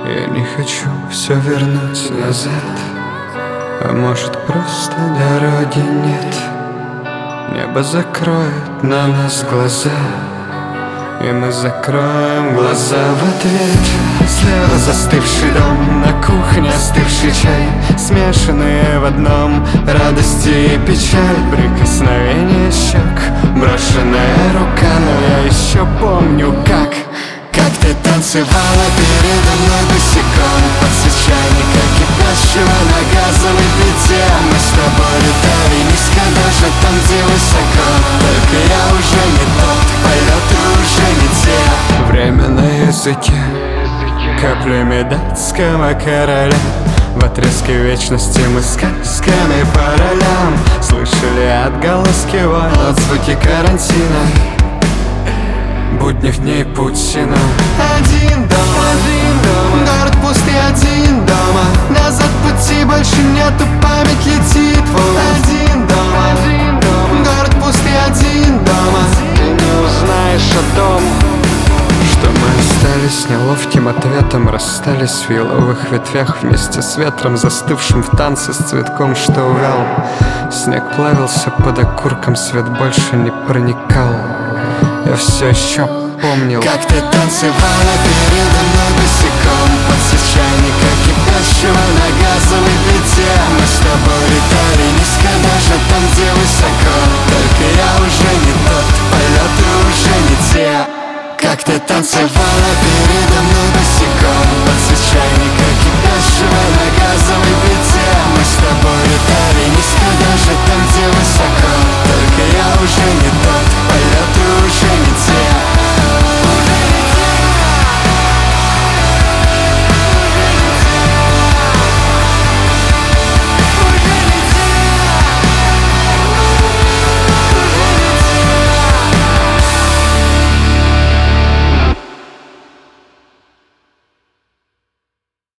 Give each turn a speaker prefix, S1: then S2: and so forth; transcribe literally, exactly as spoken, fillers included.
S1: Я не хочу все вернуть назад, а может просто дороги нет. Небо закроет на нас глаза, и мы закроем глаза в ответ. Слева застывший дом, на кухне остывший чай, смешанные в одном радости и печаль. Прикосновение щек, брошенная рука, но я еще помню как. Как ты танцевала передо мной босиком под свечами, кипящего на газовой плите. Мы с тобой летали низко, даже там, где высоко. Только я уже не тот, полеты уже не те. Время на языке, каплями датского короля. В отрезке вечности мы сказками по ролям слышали отголоски войн, звуки карантина, будних дней Путина. Один дома, один дома, город пустый, один дома. Назад пути больше нету, память летит в волос. Один дома, один дома, город пустый, один дома. Ты не узнаешь о том, что мы остались неловким ответом, расстались в еловых ветвях вместе с ветром, застывшим в танце с цветком, что увял. Снег плавился под окурком, свет больше не проникал. Я все еще помнил, как ты танцевала передо мной босиком под свечами, кипящего на газовой плите. Мы с тобой летали низко, даже там, где высоко. Только я уже не тот, полеты уже не те. Как ты танцевала